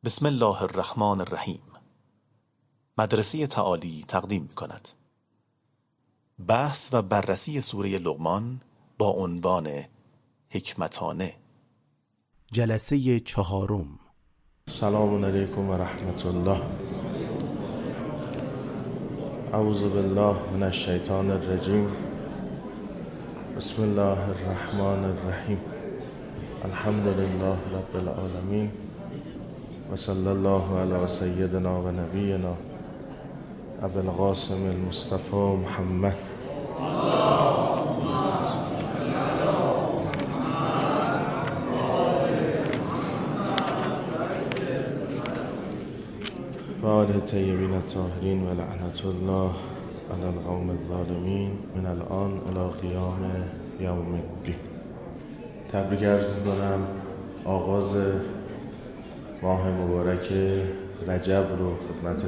بسم الله الرحمن الرحیم. مدرسه تعالی تقدیم می‌کند بحث و بررسی سوره لقمان با عنوان حکمتانه. جلسه چهارم. سلام علیکم و رحمت الله. اعوذ بالله من الشیطان الرجیم. بسم الله الرحمن الرحیم. الحمد لله رب العالمین و صلی الله علی سیدنا و نبینا ابو القاسم المصطفى محمد. و آل الطیبین الطاهرین و لعنت الله علی القوم الظالمین من الان الی قیام یوم الدین. تبریک عرض می‌کنم آغاز ماه مبارک رجب رو خدمت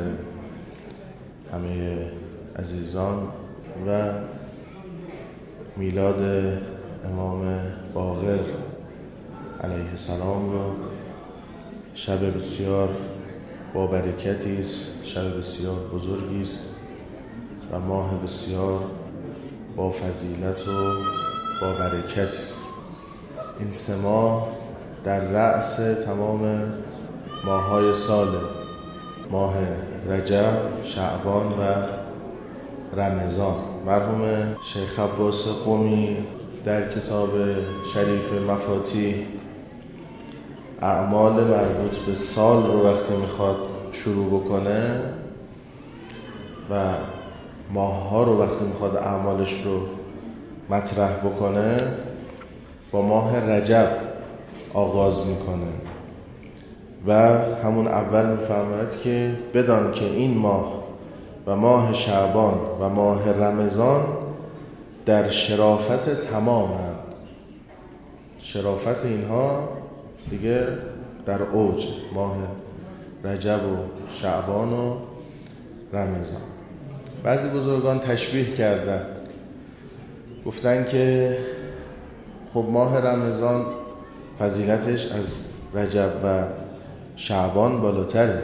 همه عزیزان و میلاد امام باقر علیه السلام رو. شب بسیار با برکتی است، شب بسیار بزرگی است و ماه بسیار با فضیلت و با برکتی است. این سه ماه در رأس تمام ماه‌های سال، ماه رجب، شعبان و رمضان. مرحوم شیخ عباس قمی در کتاب شریف مفاتیح اعمال مربوط به سال رو وقتی میخواد شروع بکنه و ماه‌ها رو وقتی میخواد اعمالش رو مطرح بکنه با ماه رجب آغاز میکنه و همون اول میفرماید که بدان که این ماه و ماه شعبان و ماه رمضان در شرافت تمامند. شرافت اینها دیگه در اوج، ماه رجب و شعبان و رمضان. بعضی بزرگان تشبیه کردن، گفتن که خب ماه رمضان فضیلتش از رجب و شعبان بالاتره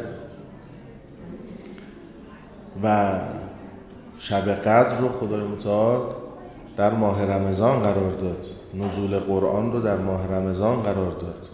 و شب قدر رو خدای متعال در ماه رمضان قرار داد، نزول قرآن رو در ماه رمضان قرار داد،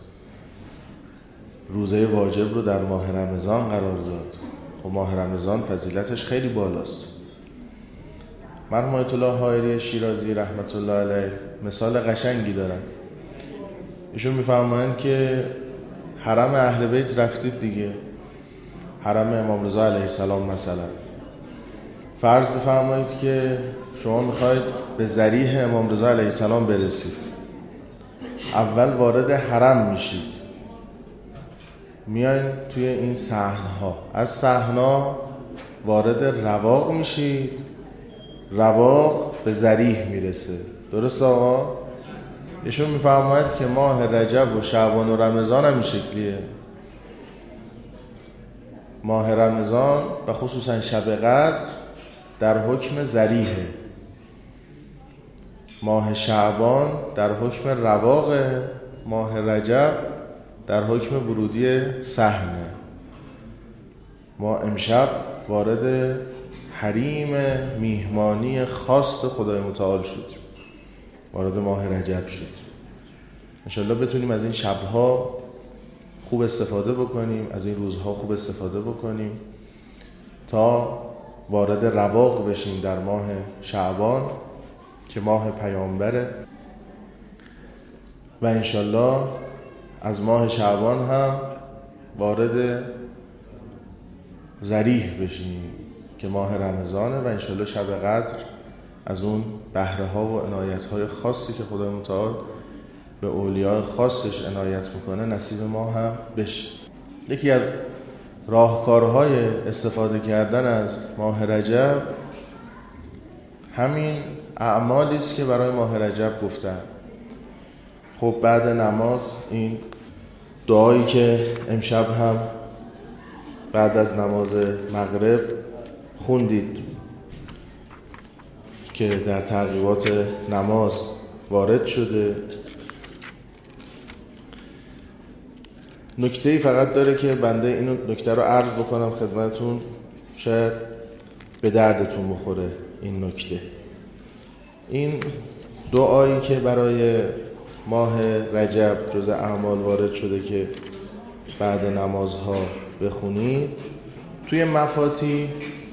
روزه واجب رو در ماه رمضان قرار داد. خب ماه رمضان فضیلتش خیلی بالاست. مرحوم آیت الله حائری شیرازی رحمت الله علیه مثال قشنگی دارن. ایشون میفرمایند که حرم اهل بیت رفتید دیگه، حرم امام رضا علیه السلام مثلا. فرض بفرمایید که شما میخواید به ضریح امام رضا علیه السلام برسید. اول وارد حرم میشید، میاین توی این صحن‌ها، از صحن‌ها وارد رواق میشید، رواق به ضریح میرسه. درست آقا؟ ایشون میفرماید که ماه رجب و شعبان و رمضان هم این شکلیه. ماه رمضان و خصوصا شب قدر در حکم ضریحه، ماه شعبان در حکم رواق، ماه رجب در حکم ورودی صحنه. ما امشب وارد حریم میهمانی خاص خدای متعال شدیم، وارد ماه رجب شد. انشالله بتونیم از این شبها خوب استفاده بکنیم، از این روزها خوب استفاده بکنیم تا وارد رواق بشیم در ماه شعبان که ماه پیامبره و انشالله از ماه شعبان هم وارد ذریح بشیم که ماه رمضانه و انشالله شب قدر از اون بهره ها و عنایت های خاصی که خدای متعال به اولیاء خاصش عنایت میکنه نصیب ما هم بشه. یکی از راهکارهای استفاده کردن از ماه رجب همین اعمالی است که برای ماه رجب گفتن. خب بعد نماز این دعایی که امشب هم بعد از نماز مغرب خوندید که در تعقیبات نماز وارد شده، نکته‌ای فقط داره که بنده اینو نکته رو عرض بکنم خدمتتون، شاید به دردتون بخوره این نکته. این دعایی که برای ماه رجب جز اعمال وارد شده که بعد نمازها بخونید، توی مفاتی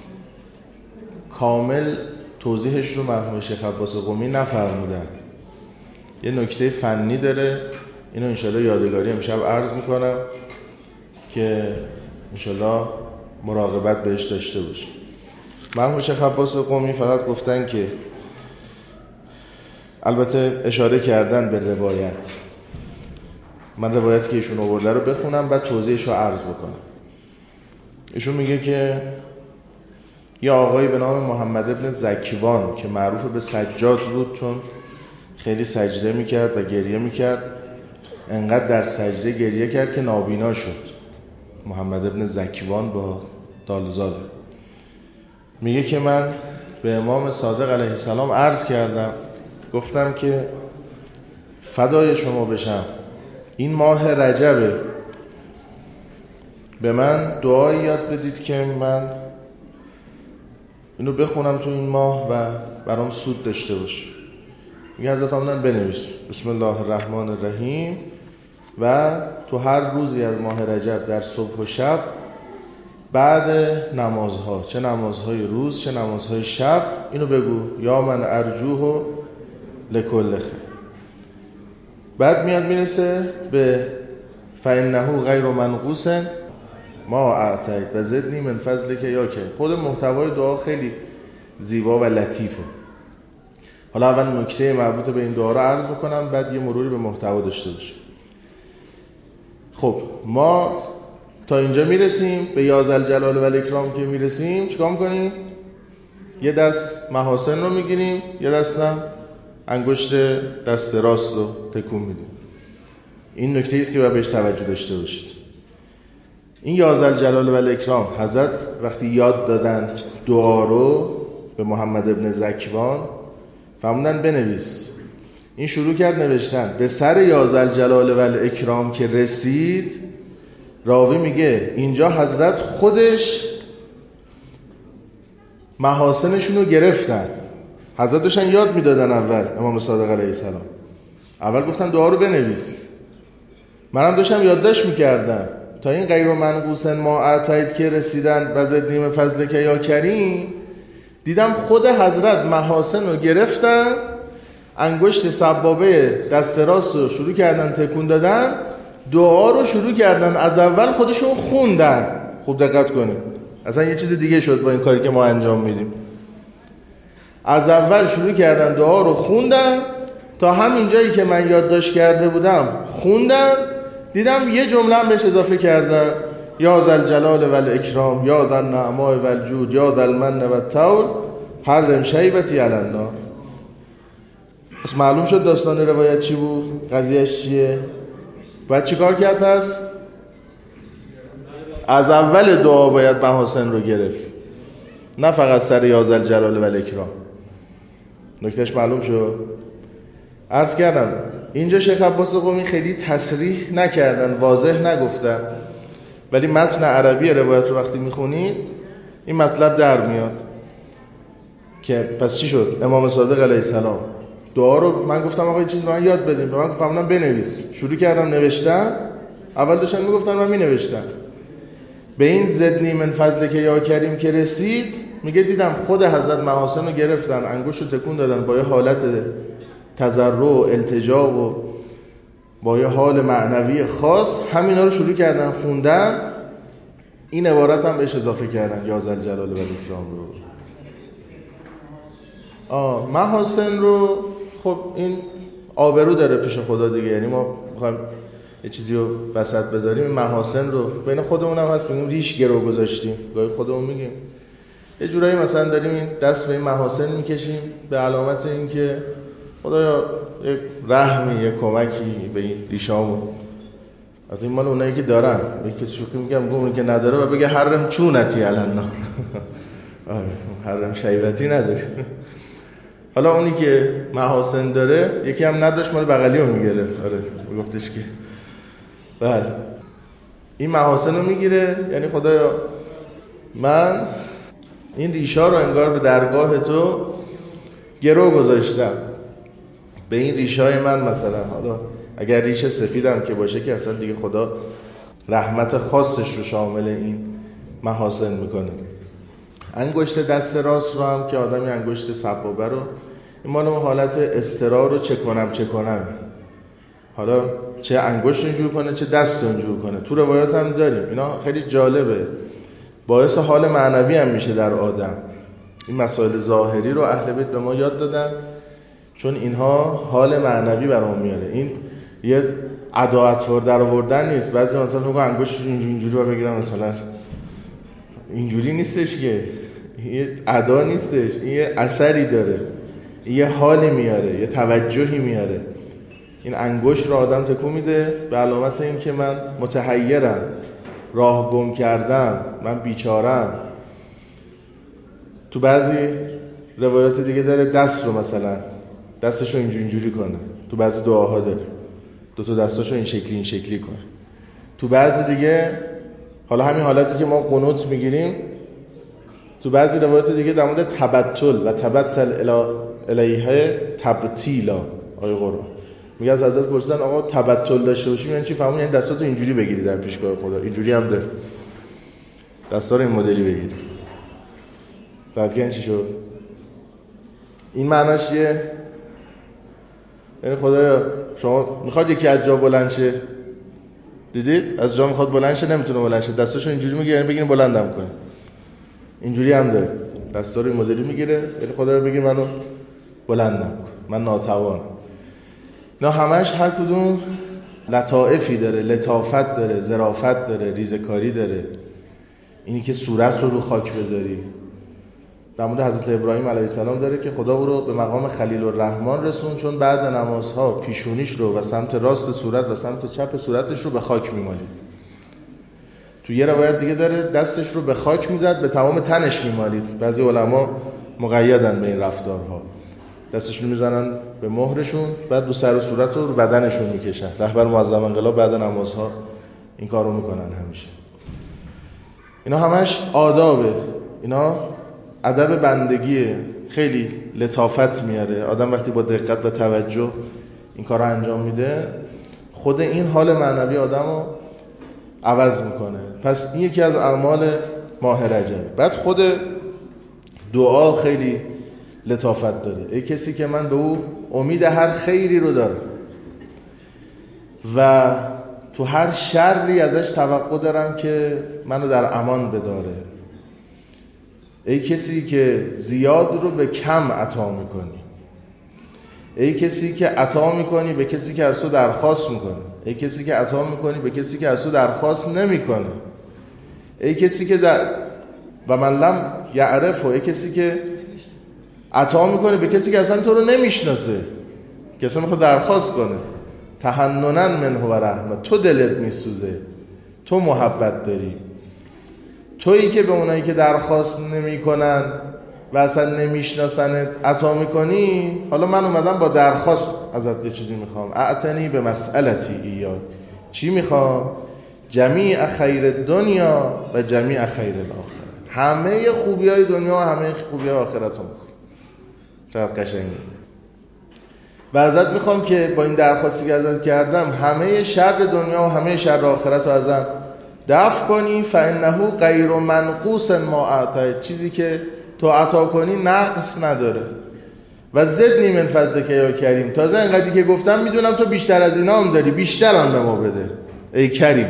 کامل توضیحش رو مرحوم شیخ عباس قمی نفرمودن. یه نکته فنی داره، اینو انشالله یادگاری امشب عرض میکنم که انشالله مراقبت بهش داشته باشیم. مرحوم شیخ عباس قمی فقط گفتن که، البته اشاره کردن به روایت، من روایتی که ایشون آورده رو بخونم بعد توضیحش رو عرض بکنم. ایشون میگه که یه آقایی به نام محمد ابن زکوان که معروف به سجاد بود، چون خیلی سجده میکرد و گریه میکرد، انقدر در سجده گریه کرد که نابینا شد. محمد ابن زکوان با دالزاله. میگه که من به امام صادق علیه السلام عرض کردم، گفتم که فدای شما بشم، این ماه رجبه، به من دعایی یاد بدید که من اینو بخونم تو این ماه و برام سود داشته باشه. میگه حضرت فرمودن بنویس بسم الله الرحمن الرحیم و تو هر روزی از ماه رجب در صبح و شب بعد نمازها، چه نمازهای روز چه نمازهای شب، اینو بگو یا من ارجوه لکل خیر. بعد میاد میرسه به فإنه غیر منقوص ما اعطیت و زدنی من فضلک یا کریم. خود محتوای دعا خیلی زیبا و لطیفه. حالا اول نکته مربوط به این دعا رو عرض بکنم، بعد یه مروری به محتوا داشته باشیم. خب ما تا اینجا میرسیم، به یا ذوالجلال و الاکرام که میرسیم چیکار میکنیم؟ یه دست محاسن رو میگیریم، یه دستم انگشت دست راست رو تکون میدیم. این نکته ایست که باید بهش توجه داشته باشید. این یا ذوالجلال و الاکرام حضرت وقتی یاد دادن دعا رو به محمد ابن زکوان فرمودن بنویس. این شروع کرد نوشتن. به سر یا ذوالجلال و الاکرام که رسید، راوی میگه اینجا حضرت خودش محاسنشون رو گرفتن. حضرت داشتن یاد میدادن اول امام صادق علیه السلام. اول گفتن دعا رو بنویس. منم داشتم یادداشت میکردم تا این غیر منقوص ما اعطیت که رسیدن و زدنی من فضلک یا کریم، دیدم خود حضرت محاسن رو گرفتن، انگشت سبابه دست راست رو شروع کردن تکون دادن، دعا رو شروع کردن از اول خودشون خوندن. خوب دقت کنید، اصلا یه چیز دیگه شد با این کاری که ما انجام میدیم. از اول شروع کردن دعا رو خوندن تا همین جایی که من یادداشت کرده بودم خوندن. دیدم یه جمله هم بهش اضافه کردن، یا ذوالجلال و الاکرام یا ذوالنعماء و الجود یا ذوالمن و الطول حرم شیبتی علی النار. پس معلوم شد داستان روایت چی بود، قضیهش چیه. باید چی کار کرد؟ پس از اول دعا باید محاسن رو گرفت، نه فقط سر یا ذوالجلال و الاکرام. نکتهش معلوم شد. عرض کردم اینجا شیخ عباس قمی خیلی تصریح نکردن، واضح نگفتن، ولی متن عربی روایت رو وقتی میخونید این مطلب در میاد که پس چی شد. امام صادق علیه السلام دعا رو، من گفتم آقا یه چیز به من یاد بدیم، به من گفتم بنویس. شروع کردم نوشتن. اول داشتن میگفتن من مینوشتم. به این زدنی من فضلک یا کریم که رسید، میگه دیدم خود حضرت محاسن رو گرفتن، انگشت رو تکون دادن با یه حالت تضرع و التجا و با یه حال معنوی خاص، همینا رو شروع کردن خوندن. این عبارت هم بهش اضافه کردن یا ذوالجلال و الاکرام رو. محاسن رو خب این آبرو داره پیش خدا دیگه، یعنی ما میخوایم یه چیزی رو وسط بذاریم. محاسن رو بین خودمون هم هست، میگیم ریش گرو گذاشتیم، گاهی خودمون میگیم یه جورایی مثلا داریم این دست به این محاسن میکشیم به علامت این که خدایا یک رحمی، یک کمکی به این ریشامون. از این مال اونایی که دارن، به کسی شوخی میگم اونی که نداره و بگه حرم چونتی الان حرم شیبتی نداره. حالا اونی که محاسن داره یکی هم نداشت، مال بغلی رو میگرفت. آره میگفتش که بله. این محاسن رو میگیره، یعنی خدایا من این ریشا رو انگار به درگاه تو گرو گذاشتم، به این ریشای من مثلا، حالا اگر ریش سفیدم که باشه که اصلا دیگه خدا رحمت خاصش رو شامل این محاسن میکنه. انگشت دست راست رو هم که آدمی انگشت سبابه رو، این مال اون حالت اضطرار رو چه کنم، حالا چه انگشت رو اینجور کنه چه دست رو اینجور کنه. تو روایات هم داریم، اینا خیلی جالبه، باعث حال معنوی هم میشه در آدم. این مسائل ظاهری رو اهل بیت به ما یاد دادن چون اینها حال معنوی برام میاره. این یه ادا اطوار در آوردن نیست. بعضی مثلا میگن انگشت اینجوری رو بگیرم، مثلا اینجوری نیستش که، یه ادا نیستش، این یه اثری داره، یه حالی میاره، یه توجهی میاره. این انگشت رو آدم تکون میده به علامت این که من متحیرم، راه گم کردم، من بیچارم. تو بعضی روایات دیگه داره دست رو مثلا دستشو اینجوری کنه، تو بعضی دعاها داره دو تا دستاشو این شکلی کنه. تو بعضی دیگه حالا همین حالتی که ما قنوت میگیریم، تو بعضی روایات دیگه در مورد تبتل و تبتل الیه تبتیلا آیه قرآن میگه، از حضرت پرسیدن آقا تبتل داشته باشیم یعنی چی؟ فهمون یعنی دستاتو اینجوری بگیری در پیشگاه خدا. اینجوری هم داره، دستا رو این مدلی بگیری. بعد که این چی شد؟ این معناش چیه؟ یعنی خدایا شما میخواد یکی از جا بلند شه، دیدید از جا میخواد بلند شه نمیتونه بلند شه، دستاشو اینجوری میگیره یعنی بگین بلندم کنه. اینجوری هم داره، دستا رو این مدلی میگیره یعنی خدایا بگین منو بلندم کن، من ناتوانم. نه همش هر کدوم لطائفی داره، لطافت داره، ظرافت داره، ریزکاری داره. اینی که صورت رو خاک بذاری، در مورد حضرت ابراهیم علیه السلام داره که خدا او رو به مقام خلیل الرحمن رسون چون بعد نمازها پیشونیش رو و سمت راست صورت و سمت چپ صورتش رو به خاک میمالید. تو یه روایت دیگه داره دستش رو به خاک میزد، به تمام تنش میمالید. بعضی علما مقیدن به این رفتارها، دستشون میزنن به مهرشون، بعد دو سر و صورت رو بدنشون میکشن. رهبر معظم انقلاب بعد نمازها این کارو میکنن همیشه. اینا همش آدابه، اینا ادب بندگیه، خیلی لطافت میاره. آدم وقتی با دقت و توجه این کارو انجام میده، خود این حال معنوی آدمو عوض میکنه. پس این یکی از اعمال ماه رجب. بعد خود دعا خیلی لطافت داره. ای کسی که من به او امید هر خیری رو دارم و تو هر شری ازش توقع دارم که منو در امان بداره. ای کسی که زیاد رو به کم عطا میکنی، ای کسی که عطا میکنی به کسی که از تو درخواست میکنه، ای کسی که عطا میکنی به کسی که از تو درخواست نمیکنه، ای کسی که و من لم یعرفه، ای کسی که عطا میکنه به کسی که اصلا تو رو نمیشناسه، که اصلا میخواد درخواست کنه. تحننن منه و رحمت، تو دلت میسوزه، تو محبت داری، تویی که به اونایی که درخواست نمیکنن و اصلا نمیشناسنت عطا میکنی. حالا من اومدم با درخواست ازت یه چیزی میخوام، اعتنی به مسئلتی ایاک. چی میخوام؟ جمیع خیر دنیا و جمیع خیر الاخره، همه خوبی های دنیا و همه خوبی های آخرت رو میخوام. چقدر قشنگه. و ازت میخوام که با این درخواستی که ازت کردم همه شر دنیا و همه شر آخرت رو ازم دفع کنی. فانه غیر منقوص ما اعطیت، چیزی که تو عطا کنی نقص نداره. و زدنی من فضلک یا کریم، تازه اینقدری که گفتم میدونم تو بیشتر از اینا هم داری، بیشتر هم به ما بده ای کریم.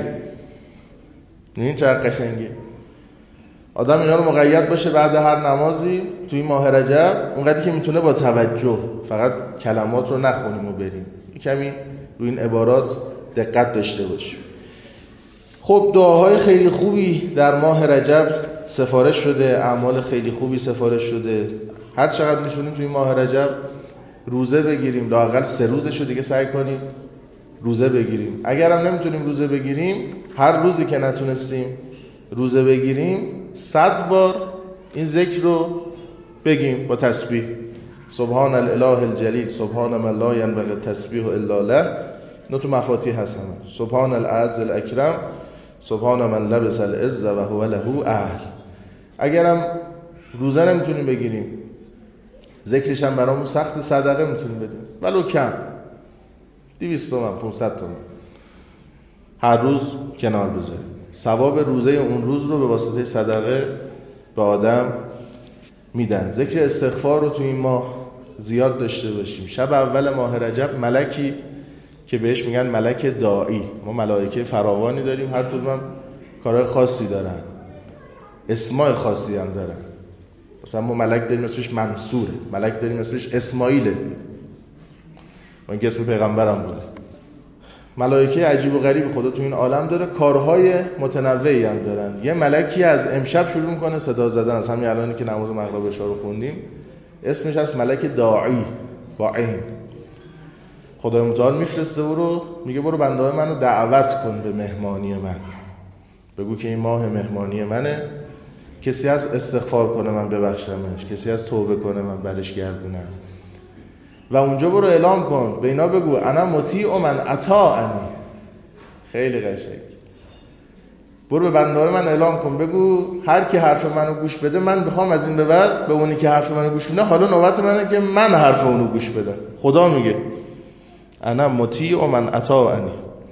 این چقدر قشنگه. آدم اینا رو مقید باشه بعد هر نمازی توی ماه رجب، اونقدری که میتونه با توجه، فقط کلمات رو نخونیم و بریم، کمی روی این عبارات دقت داشته باشیم. خب دعاهای خیلی خوبی در ماه رجب سفارش شده، اعمال خیلی خوبی سفارش شده. هر چقدر میتونیم توی ماه رجب روزه بگیریم، لااقل 3 روزشو دیگه سعی کنیم روزه بگیریم. اگر هم نمیتونیم روزه بگیریم، هر روزی که نتونستیم روزه بگیریم 100 بار این ذکر رو بگیم با تسبیح. سبحان الاله الجلیل، سبحان من لا ینبغی التسبیح الا له. اینا تو مفاتیح هست همه. سبحان الاعز الاکرم، سبحان من لبس العز و هو له اهل. اگرم روزه نمیتونیم بگیریم، ذکرش هم برامون سخت، صدقه میتونیم بدیم ولو کم، 200 تومن 500 تومن هر روز کنار بذاریم، ثواب روزه اون روز رو به واسطه صدقه به آدم میدن. ذکر استغفار رو تو این ماه زیاد داشته باشیم. شب اول ماه رجب ملکی که بهش میگن ملک داعی، ما ملائکه فراوانی داریم، هر کدوم کارهای خاصی دارن، اسمای خاصی هم دارن. مثلا ما ملک داریم اسمش منصوره، ملک داریم اسمش اسماعیل، اون که اسم پیغمبرم بوده. ملائکه عجیب و غریب خدا تو این عالم داره، کارهای متنوعی هم دارن. یه ملکی از امشب شروع میکنه صدا زدن، از همین الانی که نماز مغرب و عشا رو خوندیم، اسمش از ملک داعی با عین. خدای متعال میفرسته او رو، میگه برو بنده‌های منو دعوت کن به مهمانی من، بگو که این ماه مهمانی منه، کسی از استغفار کنه من ببخشمش، کسی از توبه کنه من برش گردونم. و اونجا برو اعلام کن، به اینا بگو انا مطیع من اطاعنی. خیلی قشنگ. برو به بنده‌های من اعلام کن، بگو هر کی حرف منو گوش بده من میخوام از این به بعد به اونی که حرف منو گوش میده، حالا نوبت منه که من حرف اونو گوش بدم. خدا میگه انا مطیع من اطاعنی،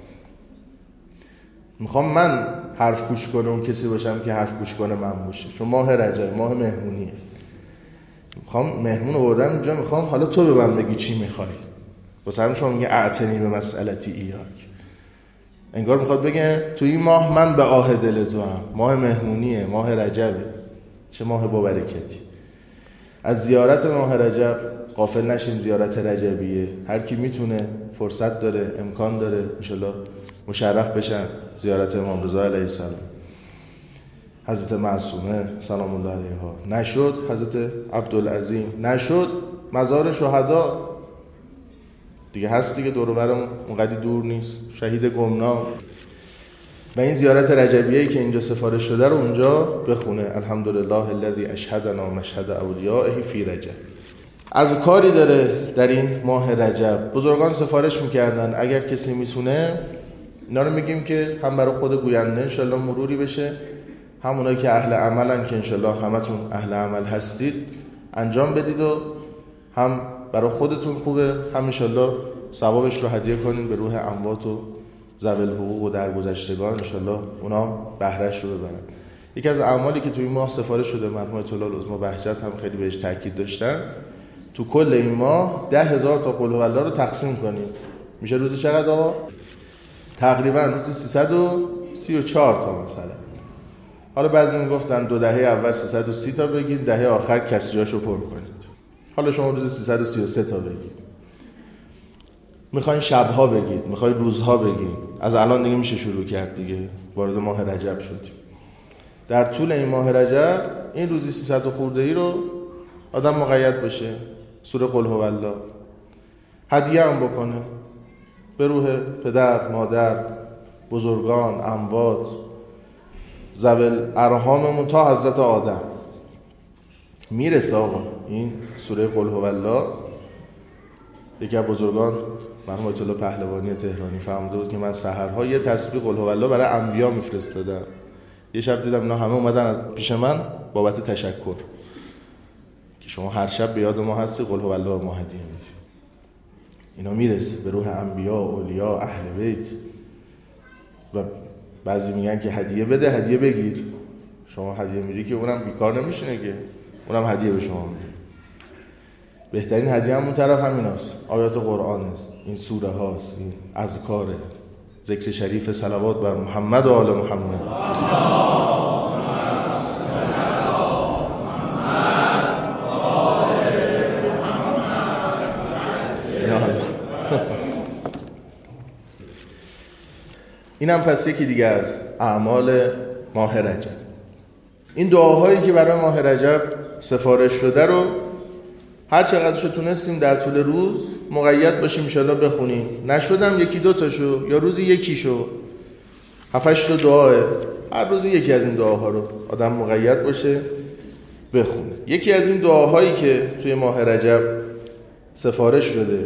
میخوام من حرف گوش کنه اون کسی باشم که حرف گوش کنه من باشه، چون ماه رجب ماه مهمونیه. میخوام مهمون آوردم اینجا، میخوام حالا تو به من بگی چی میخوای. واسه همین شما میگه اعتنی به مسئلتی ایاک، انگار میخواد بگه تو این ماه من به آه دل تو هم، ماه مهمونیه، ماه رجبه، چه ماه با برکتی. از زیارت ماه رجب غافل نشیم، زیارت رجبیه، هر کی میتونه فرصت داره امکان داره انشالله مشرف بشن زیارت امام رضا علیه السلام، حضرت معصومه سلام الله علیها، نشد حضرت عبدالعظیم، نشد مزار شهدا دیگه هست دیگه، دور و برمون اونقدی دور نیست، شهید گمنام. و این زیارت رجبیه‌ای که اینجا سفارش شده رو اونجا بخونه، الحمدلله الذی اشهدنا مشهد اولیائه فی رجب. از کاری داره در این ماه رجب، بزرگان سفارش میکردن اگر کسی میتونه اینا رو میگیم که هم برای خود گوینده انشالله مروری بشه، همونایی که اهل عملن که انشالله همتون اهل عمل هستید انجام بدید، و هم برای خودتون خوبه، هم انشالله ثوابش رو هدیه کنین به روح اموات و ذوی الحقوق و درگذشتگان، انشالله اونا بهرهش رو ببرن. یکی از اعمالی که توی این ماه سفارش شده، مرحوم آیت الله العظمی بهجت هم خیلی بهش تاکید داشتن، تو کل این ماه 10,000 تا قل هوالله رو تقسیم کنیم، میشه روزی چقدر آقا؟ تقریبا روزی 334 تا مثلا. حالا بعضی میگفتن 2 دهه اول 330 تا بگید، دهه آخر کسریاشو پر کنید. حالا شما روزی 333 تا بگید. میخواین شبها بگید، میخواین روزها بگید، از الان دیگه میشه شروع کرد دیگه، وارد ماه رجب شدیم. در طول این ماه رجب این روزی 300 خورده ای رو آدم مقید بشه، سوره قل هوالله هدیه هم بکنه به روح پدر، مادر، بزرگان، اموات، ذوی الارحاممون تا حضرت آدم میرسه. آقا این سوره قل هوالله یکی از بزرگان مرحوم آیت الله پهلوانی تهرانی فرموده بود که من سحرها یه تسبیح قل هوالله برای انبیا میفرستادم. یه شب دیدم اینا همه اومدن از پیش من بابت تشکر که شما هر شب به یاد ما هستی، قل هوالله ما هدیه میدی. اینا میرسه به روح انبیا، اولیا، اهل بیت. و بعضی میگن که هدیه بده هدیه بگیر، شما هدیه میدی که اونم بیکار نمیشینه که اونم هدیه به شما میده. بهترین هدیه هم اون طرف همیناست، آیات قرآن است، این سوره هاست، این اذکاره، ذکر شریف، صلوات بر محمد و آل محمد. اینم پس یکی دیگه از اعمال ماه رجب. این دعاهایی که برای ماه رجب سفارش شده رو هر چقدرشو تونستیم در طول روز مقید باشیم انشالله بخونیم، نشدم یکی دو تاشو یا روزی یکیشو، 7-8 تا دعاه، هر روزی یکی از این دعاها رو آدم مقید باشه بخونه. یکی از این دعاهایی که توی ماه رجب سفارش شده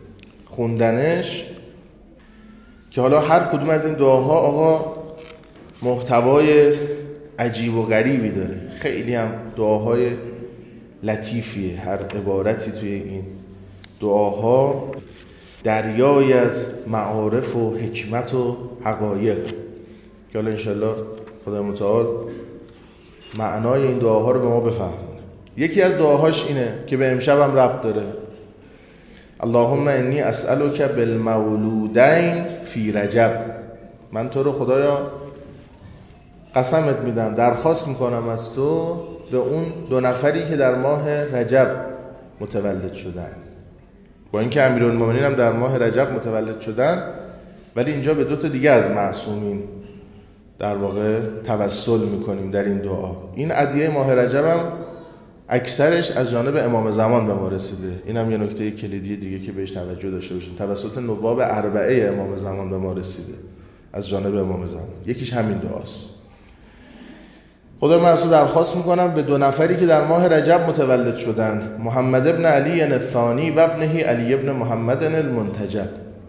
خوندنش، که حالا هر کدوم از این دعاها آقا محتوای عجیب و غریبی داره، خیلی هم دعاهای لطیفیه. هر عبارتی توی این دعاها دریایی از معارف و حکمت و حقایق که حالا انشالله خدای متعال معنای این دعاها رو به ما بفهمونه. یکی از دعاهاش اینه که به امشبم ربط داره: اللهم انی اسألک بالمولودین فی رجب. من تو رو خدایا قسمت میدم، درخواست میکنم از تو به اون 2 نفری که در ماه رجب متولد شدن. با اینکه امیرالمومنین هم در ماه رجب متولد شدن، ولی اینجا به 2 تا دیگه از معصومین در واقع توسل میکنیم در این دعا. این ادعیه ماه رجب هم اکثرش از جانب امام زمان به ما رسیده. این هم یه نکته کلیدی دیگه که بهش توجه داشته باشیم. توسط نواب 4 امام زمان به ما رسیده از جانب امام زمان. یکیش همین دعاست. خدا من از تو درخواست میکنم به 2 نفری که در ماه رجب متولد شدن، محمد ابن علی الثانی و ابنه علی ابن محمد المنتجب.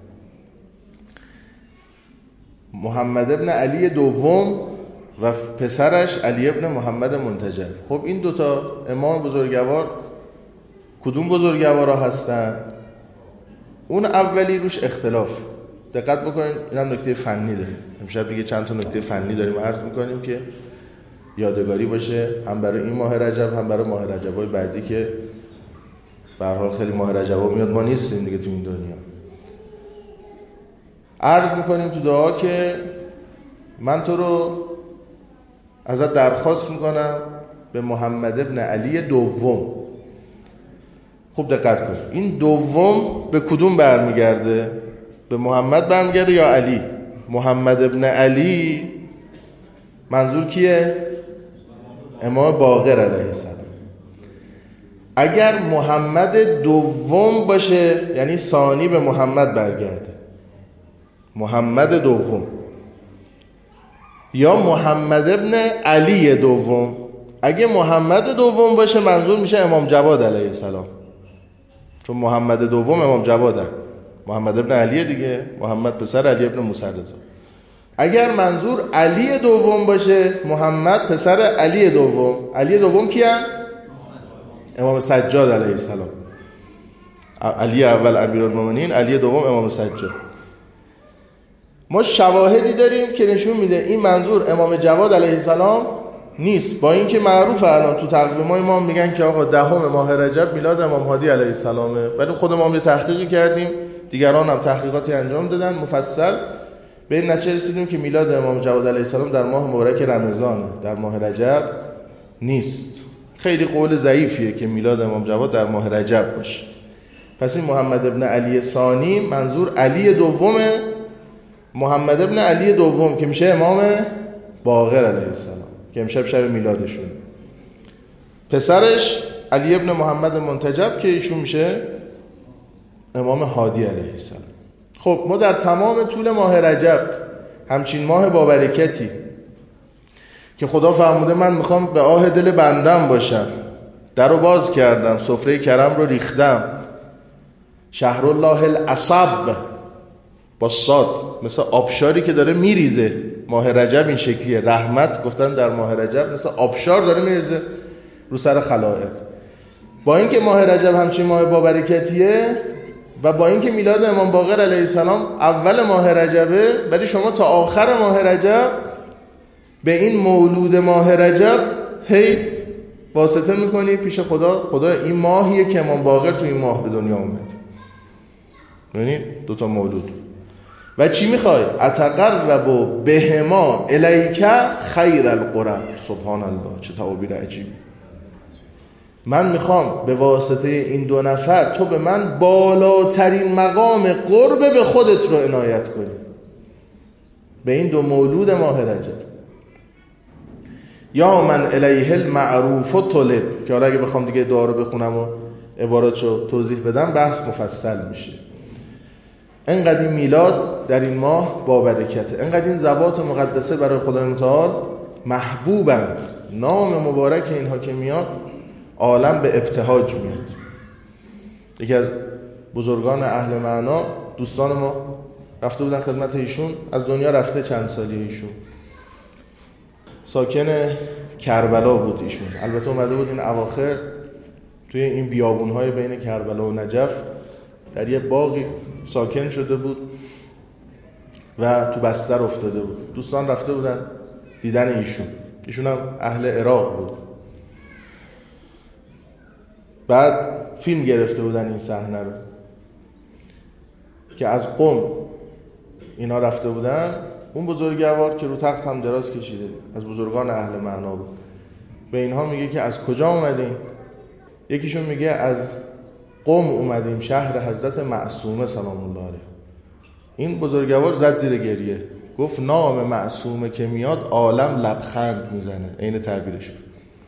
محمد ابن علی دوم و پسرش علی ابن محمد منتجب. خب این 2 تا امام بزرگوار کدوم بزرگوارا هستن؟ اون اولی روش اختلاف. دقت بکنید، این هم نکته فنی داریم. امشب دیگه چند تا نکته فنی داریم عرض میکنیم که یادگاری باشه، هم برای این ماه رجب هم برای ماه رجب‌های بعدی که به هر حال خیلی ماه رجب‌ها میاد، ما نیستیم دیگه تو این دنیا. عرض میکنیم تو دعا که من تو رو ازت درخواست میکنم به محمد ابن علی دوم. خوب دقت کن، این دوم به کدوم برمیگرده؟ به محمد برمیگرده یا علی؟ محمد ابن علی منظور کیه؟ امام باقر علیه السلام. اگر محمد دوم باشه یعنی ثانی به محمد برگرده، محمد دوم، یا محمد ابن علی دوم. اگه محمد دوم باشه منظور میشه امام جواد علیه السلام، چون محمد دوم امام جواده، محمد ابن علی دیگه، محمد پسر علی ابن موسی رضا. اگر منظور علی دوم باشه، محمد پسر علی دوم. علی دوم کیه؟ امام سجاد علیه السلام. علی اول امیرالمومنین، علی دوم امام سجاد. ما شواهدی داریم که نشون میده این منظور امام جواد علیه السلام نیست، با اینکه معروفه الان تو تقویم‌های ما میگن که آقا 10 ماه رجب میلاد امام هادی علیه السلامه، ولی خود ما هم یه تحقیقی کردیم، دیگران هم تحقیقاتی انجام دادن مفصل، به این نتیجه رسیدیم که میلاد امام جواد علیه السلام در ماه مبارک رمضان، در ماه رجب نیست. خیلی قول ضعیفیه که میلاد امام جواد در ماه رجب باشه. پس این محمد ابن علی ثانی منظور علی دومه، محمد ابن علی دوم که میشه امام باقر علیه السلام که امشب شب میلادشون، پسرش علی ابن محمد منتجب که ایشون میشه امام هادی علیه السلام. خب ما در تمام طول ماه رجب، همچین ماه با برکتی که خدا فرموده من میخوام به آه دل بندم باشم، در رو باز کردم، سفره کرم رو ریختم، شهر الله العصب با صاد، مثل آبشاری که داره میریزه. ماه رجب این شکلیه، رحمت گفتن در ماه رجب مثل آبشار داره میریزه رو سر خلائق. با اینکه ماه رجب همچین ماه با برکتیه و با اینکه میلاد امام باقر علیه السلام اول ماه رجبه، ولی شما تا آخر ماه رجب به این مولود ماه رجب هی واسطه میکنید پیش خدا این ماهیه که امام باقر تو این ماه به دنیا اومد. ببینید 2 تا مولود. و چی میخوای؟ اتقرب بهما الیک خیر القرب. سبحان الله، چه تعبیر عجیبی. من میخوام به واسطه این 2 نفر تو به من بالاترین مقام قرب به خودت رو عنایت کنی، به این 2 مولود ماه رجب. یا من الیه المعروف طلب، که حالا اگه بخوام دیگه دعا رو بخونم و عباراتشو توضیح بدم بحث مفصل میشه. انقدر این میلاد در این ماه با برکته، انقدر این ذوات مقدسه برای خدای متعال محبوبند. نام مبارک اینها که میاد عالم به ابتهاج میاد. یکی از بزرگان اهل معنا، دوستان ما رفته بودن خدمت ایشون، از دنیا رفته چند سالی ایشون، ساکن کربلا بود ایشون. البته اومده بود این اواخر توی این بیابون‌های بین کربلا و نجف در یه باغی ساکن شده بود و تو بستر افتاده بود. دوستان رفته بودن دیدن ایشون هم اهل عراق بود. بعد فیلم گرفته بودن این صحنه رو که از قم اینا رفته بودن. اون بزرگوار که رو تخت هم دراز کشیده از بزرگان اهل معنا بود، به اینها میگه که از کجا اومدین؟ یکیشون میگه از قم اومدیم، شهر حضرت معصومه سلام الله علیه. این بزرگوار زد زیر گریه، گفت نام معصومه که میاد عالم لبخند میزنه. عین تعبیرش بود،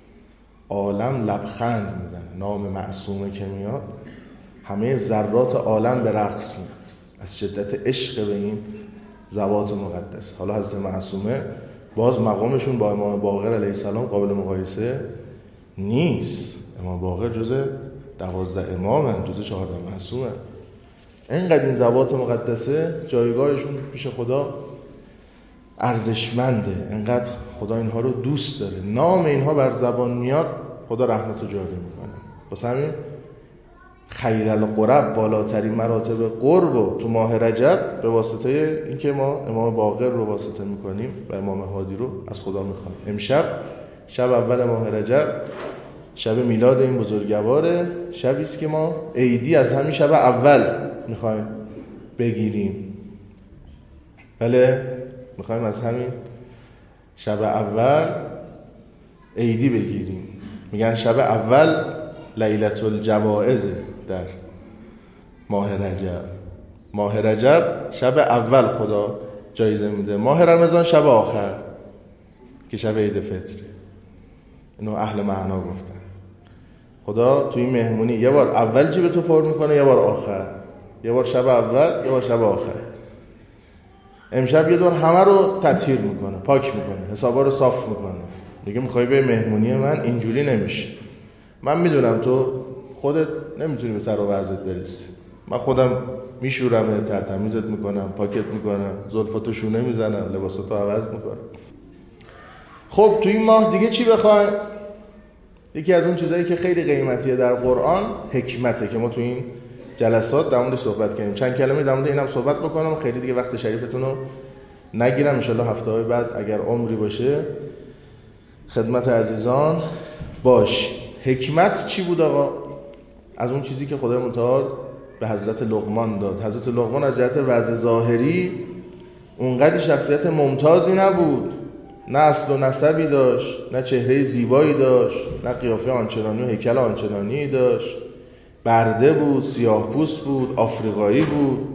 عالم لبخند میزنه. نام معصومه که میاد همه ذرات عالم به رقص میاد از شدت عشق به این ذوات مقدس. حالا حضرت معصومه باز مقامشون با امام باقر علیه السلام قابل مقایسه نیست. امام باقر جزء 12 امامن، جزء 14 معصومن. اینقدر این ذوات مقدسه جایگاهشون پیش خدا ارزشمنده، اینقدر خدا اینها رو دوست داره. نام اینها بر زبان میاد خدا رحمت رو جاری میکنه. واسه همین خیر القرب، بالاترین مراتب قرب و تو ماه رجب به واسطه اینکه ما امام باقر رو واسطه میکنیم و امام هادی رو از خدا میخوایم. امشب شب اول ماه رجب، شب میلاد این بزرگواره، شبی است که ما عیدی از همین شب اول میخوایم بگیریم. بله، میخوایم از همین شب اول عیدی بگیریم. میگن شب اول لیلة الجوائز در ماه رجب. ماه رجب شب اول خدا جایزه میده، ماه رمضان شب آخر که شب عید فطره. اینو اهل معنا گفتن. خدا توی این مهمونی یه بار اول جیب تو پر میکنه، یه بار آخر، یه بار شب اول، یه بار شب آخر. امشب یه دور همه رو تطهیر میکنه، پاک میکنه، حسابا رو صاف میکنه. دیگه میخوای به مهمونی من اینجوری نمیشه. من میدونم تو خودت نمیتونی به سر و وضعت برسی، من خودم میشورم، تمیزت میکنم، پاکت میکنم، زلفاتو شونه میزنم، لباساتو عوض میکنم. خب تو این ماه دیگه چی بخوایم؟ یکی از اون چیزایی که خیلی قیمتیه در قرآن حکمته که ما تو این جلسات در موردش صحبت کردیم. چند کلمه در مورد اینم صحبت بکنم، خیلی دیگه وقت شریفتون رو نگیرم. ان شاءالله هفته‌های بعد اگر عمری باشه خدمت عزیزان باش. حکمت چی بود آقا؟ از اون چیزی که خدای متعال به حضرت لقمان داد. حضرت لقمان از جهت وضع ظاهری اونقدر شخصیت ممتازی نبود، نه اصل و نسبی داشت، نه چهره زیبایی داشت، نه قیافه آنچنانی و هیکل آنچنانی داشت. برده بود، سیاه پوست بود، آفریقایی بود،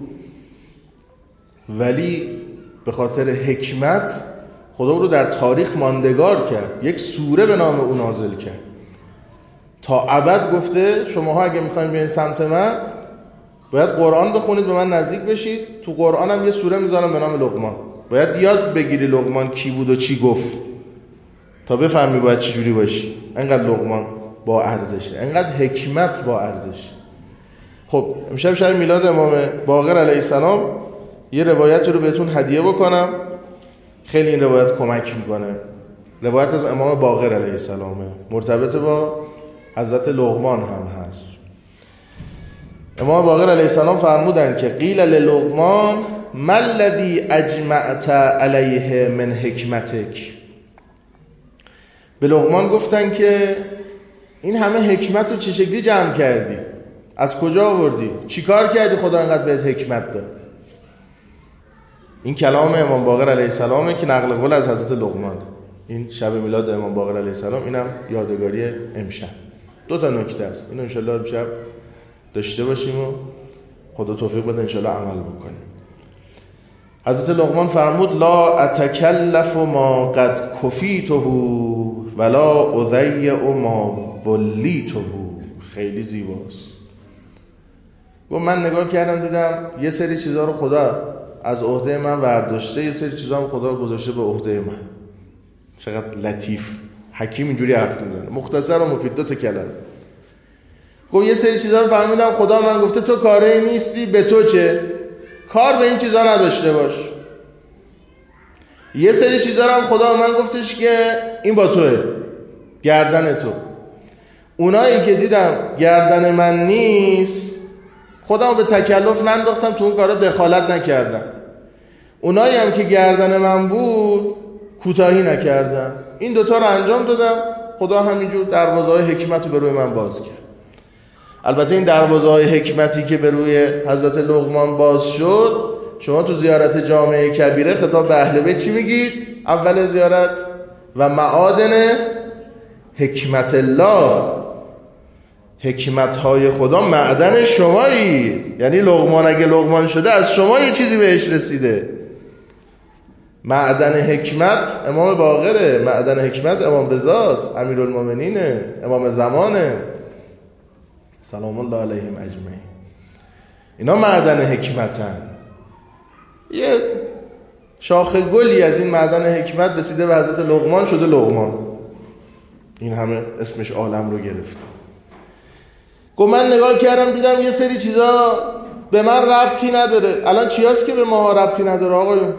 ولی به خاطر حکمت خدا رو در تاریخ ماندگار کرد. یک سوره به نام او نازل کرد. تا ابد گفته شماها اگه میخواین بیاین سمت من باید قرآن بخونید، به من نزدیک بشید. تو قرآن هم یه سوره میذارم به نام لقمان. باید یاد بگیری لقمان کی بود و چی گفت تا بفهمی باید چی جوری باشی. انقدر لقمان با ارزشه، انقدر حکمت با ارزشه. خب امشب شب میلاد امام باقر علیه السلام یه روایت رو بهتون هدیه بکنم. خیلی این روایت کمک میکنه. روایت از امام باقر علیه السلامه، مرتبط با حضرت لقمان هم هست. امام باقر علیه السلام فرمودن که قیل للقمان ما الذی اجمعت علیه من حکمتک. به لقمان گفتن که این همه حکمت رو چه شکلی جمع کردی؟ از کجا آوردی؟ چی کار کردی خدا انقدر بهت حکمت داد؟ این کلام امام باقر علیه السلامه که نقل قول از حضرت لقمان. این شب میلاد امام باقر علیه السلام، اینم یادگاری امشب. دو تا نکته است، اینو انشالله امشب داشته باشیم و خدا توفیق بده انشالله عمل بکنیم. حضرت لقمان فرمود لا اتکلف ما قد کفیته ولا اضیع ما ولیته. خیلی زیباست. گفت من نگاه کردم دیدم یه سری چیزا رو خدا از عهده من برداشته، یه سری چیزا هم خدا گذاشته به عهده من. چقدر لطیف حکیم اینجوری حرف میزنه، مختصر و مفید، دو تا کلمه. گفت یه سری چیزا رو فهمیدم خدا من گفته تو کاری نیستی، به تو چه؟ کار به این چیزا نداشته باش. یه سری چیزا هم خدا من گفتش که این با توه، گردن تو. اونایی که دیدم گردن من نیست خودم به تکلف ننداختم، تو اون کارا دخالت نکردم. اونایی هم که گردن من بود کوتاهی نکردم. این دوتا رو انجام دادم، خدا همینجور دروازه‌های حکمت رو به روی من باز کرد. البته این دروازه‌های حکمتی که به روی حضرت لقمان باز شد، شما تو زیارت جامع کبیره خطاب به اهل بیت چی میگید؟ اول زیارت و معادن حکمت الله، حکمت‌های خدا معدن شمایی. یعنی لقمان اگه لقمان شده از شما یه چیزی بهش رسیده. معدن حکمت امام باقره، معدن حکمت امام رضاست، امیرالمومنینه، امام زمانه، سلام الله علیهم اجمعین. اینا معدن حکمتن. یه شاخ گلی از این معدن حکمت رسیده به حضرت لقمان، شده لقمان. این همه اسمش عالم رو گرفته. گفت من نگاه کردم دیدم یه سری چیزا به من ربطی نداره. الان چی هست که به ما ربطی نداره آقایون؟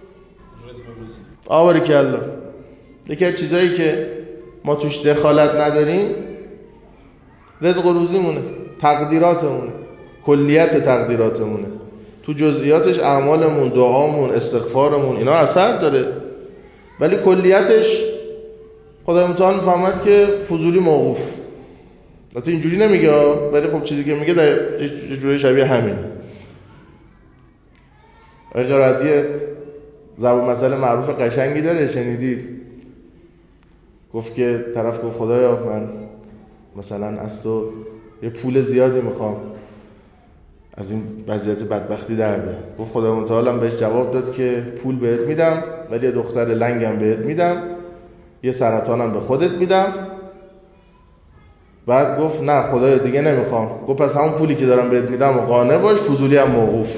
آوری کلا. یکی از چیزایی که ما توش دخالت نداریم رزق و روزیمونه، تقدیراتمونه، کلیت تقدیراتمونه. تو جزئیاتش اعمالمون، دعامون، استغفارمون اینا اثر داره، ولی کلیتش خدای متعال میفهمد که فضولی موقوف. البته اینجوری نمیگه ولی خب چیزی که میگه در یه جوری شبیه همین. آقای قرائتی ضرب مسئله معروف قشنگی داره، شنیدید؟ گفت که طرف گفت خدایا من مثلا از تو یه پول زیادی میخوام از این وضعیت بدبختی در بیام. گفت خدای متعال هم بهش جواب داد که پول بهت میدم ولی یه دختر لنگم بهت میدم، یه سرطانم به خودت میدم. بعد گفت نه خدایا دیگه نمیخوام. گفت پس همون پولی که دارم بهت میدم و قانع باش، فضولی هم موقوف.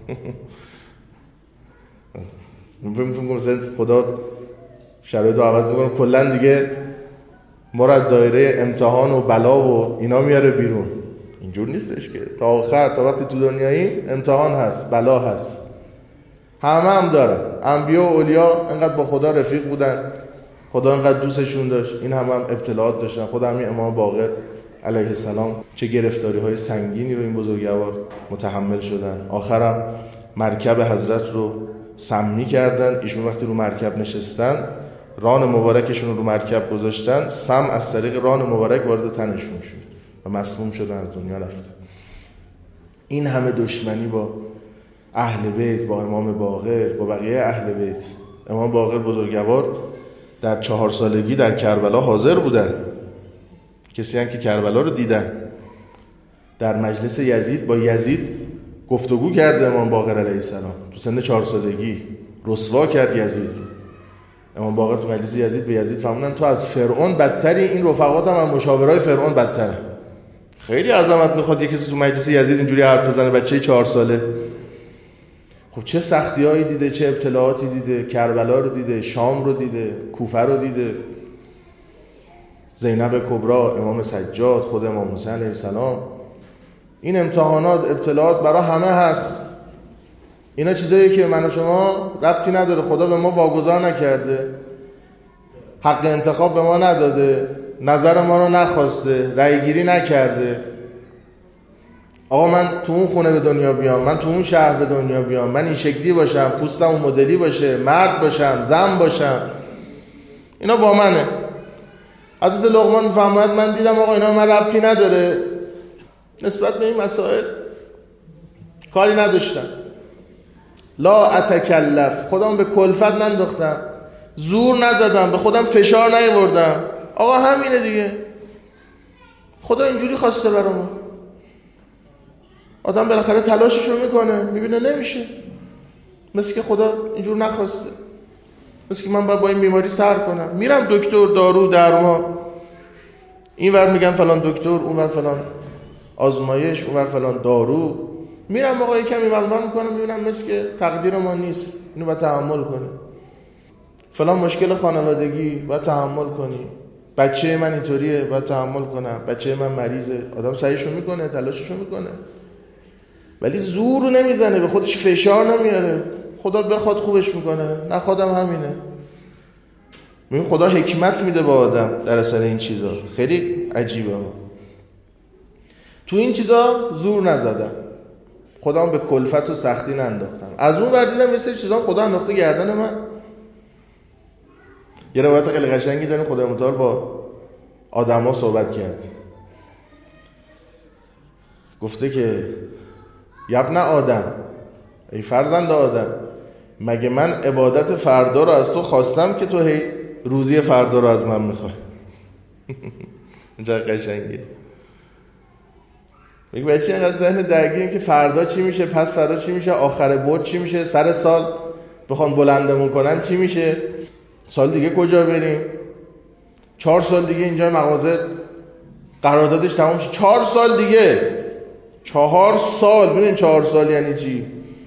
من فکر مثلا خدا شرایط رو عوض میکنه، کلا دیگه ما را دایره امتحان و بلا و اینا میاره بیرون. اینجور نیستش که تا آخر، تا وقتی تو دنیایی امتحان هست، بلا هست، هم دارن. انبیا و اولیا انقدر با خدا رفیق بودن، خدا انقدر دوستشون داشت، این هم ابتلاعات داشتن. خود همین امام باقر علیه السلام چه گرفتاری های سنگینی رو این بزرگوار متحمل شدن. آخرم مرکب حضرت رو سمی کردن. ایشون وقتی رو مرکب نشستن، ران مبارکشون رو مرکب گذاشتن، سم از طریق ران مبارک وارد تنشون شد و مسموم شدن، از دنیا رفتن. این همه دشمنی با اهل بیت، با امام باقر، با بقیه اهل بیت. امام باقر بزرگوار در 4 سالگی در کربلا حاضر بودن. کسی هم که کربلا رو دیدن، در مجلس یزید با یزید گفتگو کرده امام باقر علیه السلام تو سن 4 سالگی، رسوا کرد یزید رو. امام باقر تو مجلس یزید به یزید فرمودن تو از فرعون بدتری، این رفقاتم هم مشاورای فرعون بدتره. خیلی عظمت میخواد یه کسی تو مجلس یزید اینجوری حرف بزنه، بچه 4 ساله. خب چه سختی‌هایی دیده، چه ابتلاعاتی دیده، کربلا رو دیده، شام رو دیده، کوفه رو دیده، زینب کبرا، امام سجاد، خود امام حسین علیه السلام. این امتحانات، ابتلاعات برای همه هست. اینا چیزایی که من و شما ربطی نداره، خدا به ما واگذار نکرده، حق انتخاب به ما نداده، نظر ما رو نخواسته، رأی گیری نکرده. آقا من تو اون خونه به دنیا بیام، من تو اون شهر به دنیا بیام، من این شکلی باشم، پوستم اون مدلی باشه، مرد باشم، زن باشم، اینا با منه. حضرت لقمان میفرماید من دیدم آقا اینا من ربطی نداره، نسبت به این مسائل کاری نداشتم. لا اتکلف، خودم به کلفت ننداختم، زور نزدم، به خودم فشار نیاوردم. آقا همینه دیگه، خدا اینجوری خواسته برای ما. آدم بالاخره تلاششو میکنه، میبینه نمیشه، مثل که خدا اینجور نخواسته، مثل که من باید با این بیماری سر کنم. میرم دکتر، دارو، درمان، این ور میگن فلان دکتر، اون ور فلان آزمایش، اون ور فلان دارو. میرم آقا کمی معلومه میکنم، میبینم مثل که تقدیر ما نیست، اینو باید تحمل کنی. فلان مشکل خانوادگی باید تحمل کنی، بچه من اینطوریه باید تحمل کنم، بچه من مریضه. آدم سعیشو میکنه، تلاششو میکنه، ولی زور رو نمیزنه، به خودش فشار نمیاره. خدا بخواد خوبش میکنه، نخوادم همینه. میگه خدا حکمت میده به آدم در اثر این چیزا. خیلی عجیبه. تو این چیزا زور نزدم، خودم به کلفت و سختی ننداختم. از اون ور دیدم یه سری چیزا خدا انداخته گردن من. یه روایت خیلی قشنگی داریم، خدای متعال با آدما صحبت کرد، گفته که یبن آدم، ای فرزند آدم، مگه من عبادت فردا رو از تو خواستم که تو هی روزی فردا رو از من میخوای؟ اینجا قشنگه. میگه بچه اینقدر ذهن درگیریم که فردا چی میشه، پس فردا چی میشه، آخر بعد چی میشه، سر سال بخوان بلندمون کنن چی میشه، سال دیگه کجا بریم، 4 سال دیگه اینجا مغازه قراردادش تمام میشه، 4 سال دیگه، 4 سال. ببین 4 سال یعنی چی؟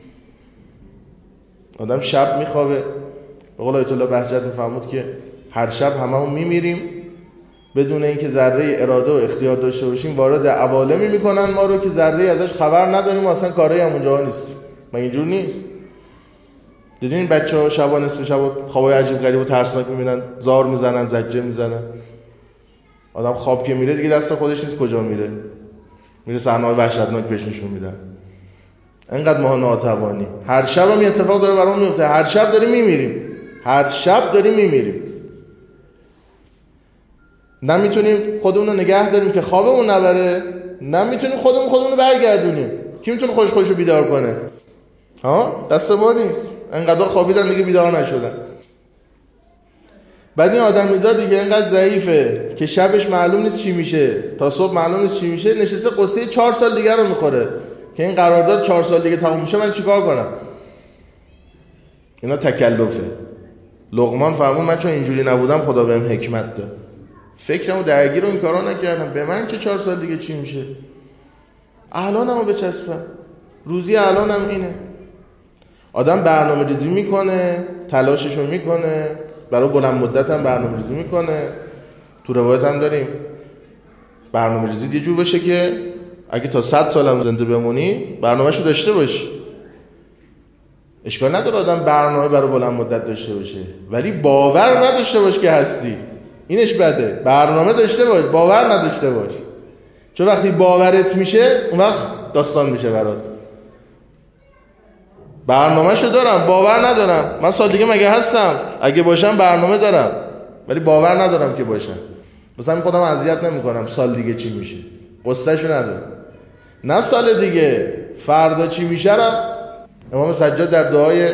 آدم شب میخوابه، به قول آیت الله بهجت میفهمود که هر شب هممون میمیریم بدون اینکه ذره اراده و اختیار داشته باشیم. وارد عوالمی میکنن ما رو که ذره ازش خبر نداریم و اصلا کاری هم اونجا نیست. مگه اینجور نیست؟ دیدین بچه‌ها شبا نصف شب خوابای عجیب غریب و ترسناک میبینن، زار میزنن، زجه میزنن. آدم خواب که میره دیگه دست خودش نیست کجا میره، میره صحنه‌های وحشتناک بهش نشون میدن. انقدر ما ناتوانی. هر شب هم اتفاق داره برامون میفته، هر شب داریم میمیریم، هر شب داریم میمیریم. نمیتونیم خودمون رو نگه داریم که خوابمون نبره، نمیتونیم خودمون رو برگردونیم. کی میتونه خودش رو بیدار کنه؟ ها؟ دست ما نیست. انقدر خوابیدن دیگه بیدار نشدن. بعد این آدمیزاد دیگه انقدر ضعیفه که شبش معلوم نیست چی میشه، تا صبح معلوم نیست چی میشه، نشسته قصه 4 سال دیگه رو میخوره که این قرارداد 4 سال دیگه تموم میشه، من چیکار کنم؟ اینا تکلفه. لقمان فرمود من چون اینجوری نبودم خدا بهم حکمت داد، فکرمو درگیر این کارا نکردم، به من چه 4 سال دیگه چی میشه؟ الانمو بچسبم، روزی الانم اینه. آدم برنامه ریزی میکنه، تلاششو میکنه، برای بلند مدت هم برنامه ریزی میکنه. تو روایت هم داریم برنامه ریزی یه جور بشه که اگه تا 100 سال هم زنده بمونی برنامهشو داشته باشی. اشکال نداره آدم برنامه برای بلند مدت داشته باشه، ولی باور نداشته باش که هستی. اینش بده. برنامه داشته باش، باور نداشته باش. چون وقتی باورت میشه اون وقت داستان میشه برات. برنامه‌شو دارم، باور ندارم. من سال دیگه مگه هستم؟ اگه باشم برنامه دارم ولی باور ندارم که باشم. مثلا خودم اذیت نمی‌کنم سال دیگه چی میشه، قصه‌شو ندارم. نه سال دیگه، فردا چی میشه رو امام سجاد در دعای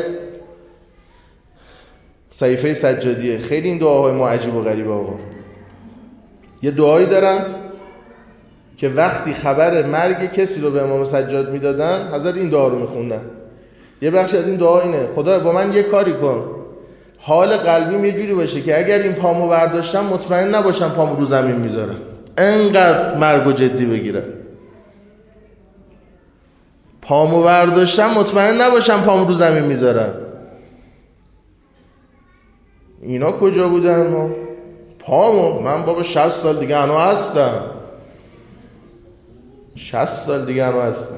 صحیفه سجادیه، خیلی این دعاهای ما عجیب و غریبه آقا. یه دعایی دارن که وقتی خبر مرگ کسی رو به امام سجاد میدادن حضرت این دعا رو میخوندن. یه بخش از این دعا اینه: خدا با من یه کاری کن حال قلبیم یه جوری باشه که اگر این پامو برداشتم مطمئن نباشم پامو رو زمین میذارم، انقدر مرگو جدی بگیرم. پامو برداشتم مطمئن نباشم پامو رو زمین میذارم. اینا کجا بودن ما؟ پامو من بابا 60 سال دیگه هنو هستم، 60 سال دیگه هنو هستم.